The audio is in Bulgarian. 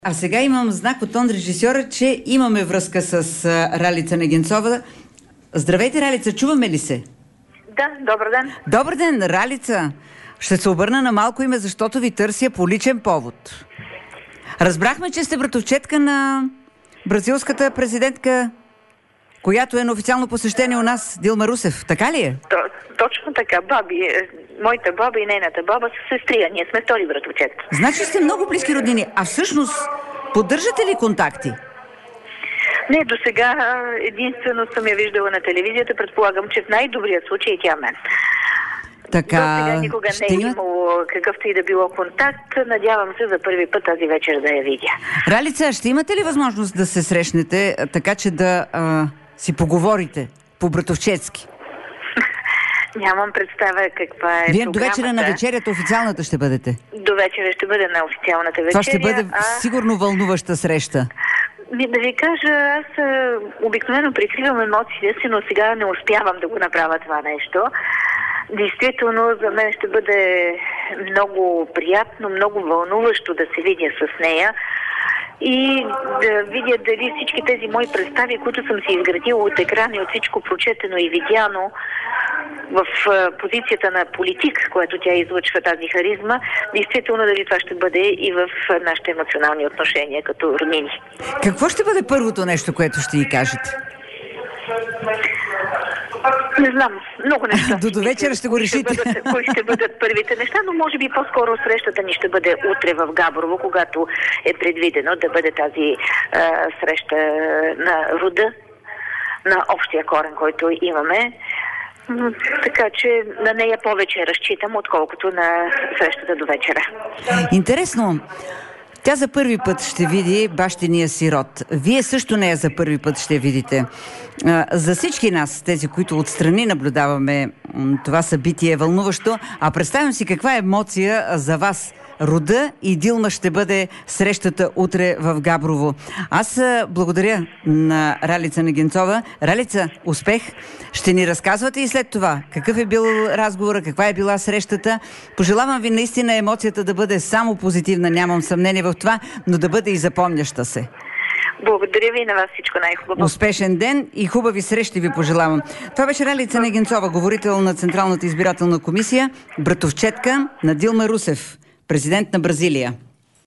А сега имам знак от тон режисьора, че имаме връзка с Ралица Негенцова. Здравейте, Ралица, чуваме ли се? Да, добър ден. Добър ден, Ралица. Ще се обърна на малко име, защото ви търся по личен повод. Разбрахме, че сте братовчетка на бразилската президентка, която е на официално посещение у нас, Дилма Русев. Така ли е? Точно така. Моята баба и нейната баба са сестри, а ние сме втори братовчет. Значи сте много близки роднини. А всъщност, поддържате ли контакти? Не, до сега единствено съм я виждала на телевизията. Предполагам, че в най-добрия случай тя мен. Така, до сега никога не е имало какъвто и да било контакт. Надявам се за първи път тази вечер да я видя. Ралица, ще имате ли възможност да се срещнете, така че да си поговорите по-братовчетски? Нямам представа каква е Вие програмата. до вечера на вечерята официалната ще бъдете? До вечера ще бъде на официалната вечеря. Това ще бъде сигурно вълнуваща среща. Да ви кажа, аз обикновено прикривам емоциите си, но сега не успявам да го направя това нещо. Действително, за мен ще бъде много приятно, много вълнуващо да се видя с нея и да видя дали всички тези мои представи, които съм си изградила от екрана и от всичко прочетено и видяно в позицията на политик, което тя излъчва тази харизма, действително дали това ще бъде и в нашите емоционални отношения като роднини. Какво ще бъде първото нещо, което ще й кажете? Не знам, много неща. До вечера ще го решите. Кои ще бъдат първите неща, но може би по-скоро срещата ни ще бъде утре в Габрово, когато е предвидено да бъде тази среща на рода, на общия корен, който имаме. Така че на нея повече разчитам, отколкото на срещата до вечера. Интересно. Тя за първи път ще види бащиния си род. Вие също нея за първи път ще видите. За всички нас, тези, които отстрани наблюдаваме това събитие, е вълнуващо. А представям си каква емоция за вас. Рода и Дилма ще бъде срещата утре в Габрово. Аз благодаря на Ралица Негенцова. Ралица, успех! Ще ни разказвате и след това какъв е бил разговора, каква е била срещата. Пожелавам ви наистина емоцията да бъде само позитивна, нямам съмнение в това, но да бъде и запомняща се. Благодаря ви и на вас всичко най-хубаво. Успешен ден и хубави срещи ви пожелавам. Това беше Ралица Негенцова, говорител на Централната избирателна комисия, братовчетка на Дилма Русев, президент на Бразилия.